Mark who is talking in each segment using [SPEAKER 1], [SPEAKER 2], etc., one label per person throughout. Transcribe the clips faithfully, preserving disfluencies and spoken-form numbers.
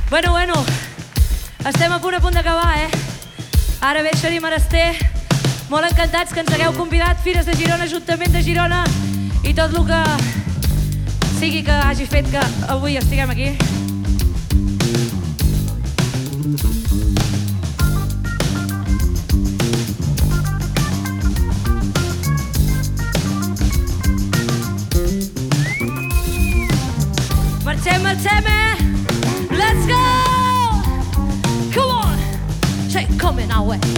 [SPEAKER 1] Bueno, bueno, estem a punt a punt d'acabar, eh? Ara ve Xarí Marester, molt encantats que ens hagueu convidat, Fires de Girona, Ajuntament de Girona i tot el que sigui que hagi fet que avui estiguem aquí. Marxem, marxem, eh? Let's go! Come on! Say, coming our way.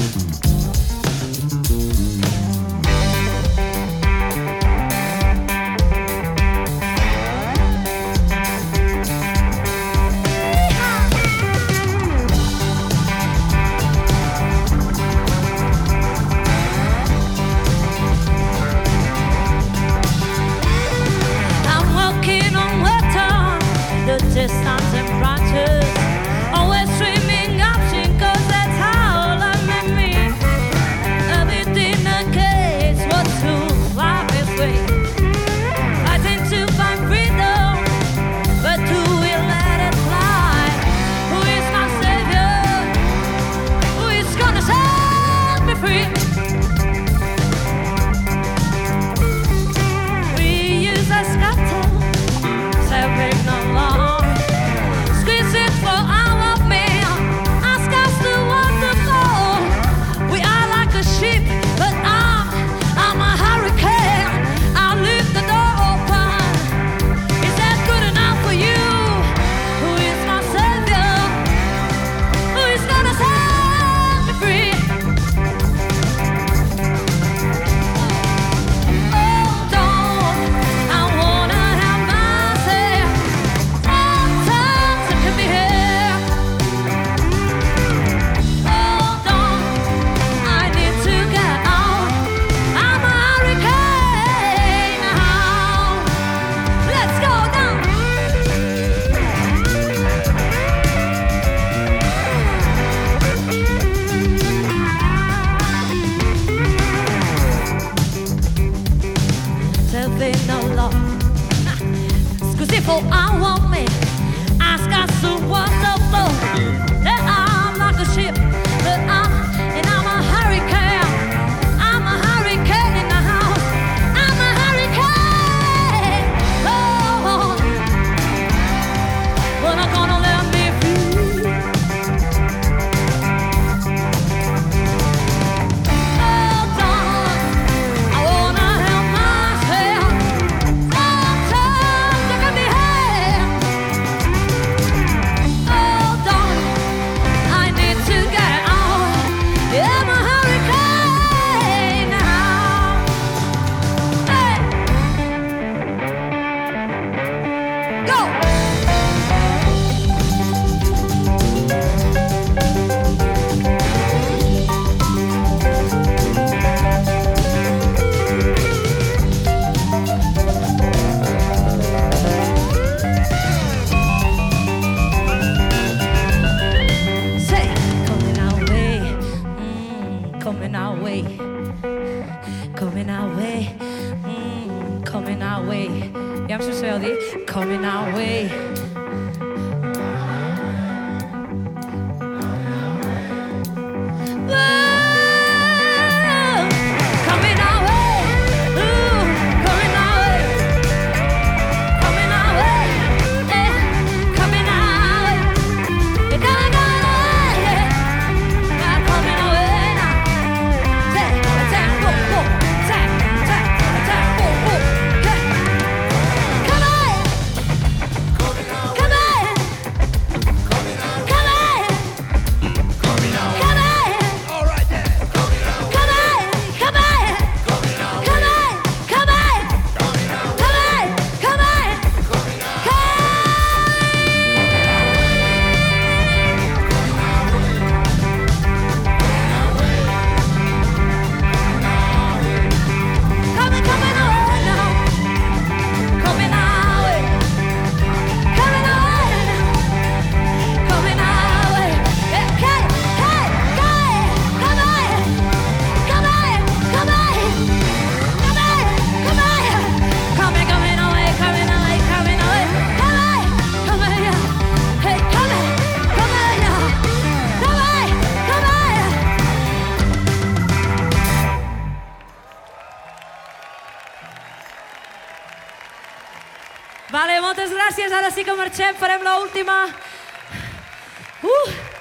[SPEAKER 2] Distance and branches, always swimming upstream, cause that's how life made me. Everything against what to life is way. I tend to find freedom, but who will let it fly? Who is my savior? Who is gonna set me free? We use a scatter, separate no longer. For I want me, ask us to what the flow. That I'm like a ship, that I'm, and I'm a hurricane. I'm a hurricane in the house. I'm a hurricane. Oh, but I'm gonna let me free. Oh, darling, I wanna help myself. Sometimes I can be coming our way.
[SPEAKER 3] Coming
[SPEAKER 1] Vale, moltes gràcies. Ara sí que marxem, farem l'última. Uh!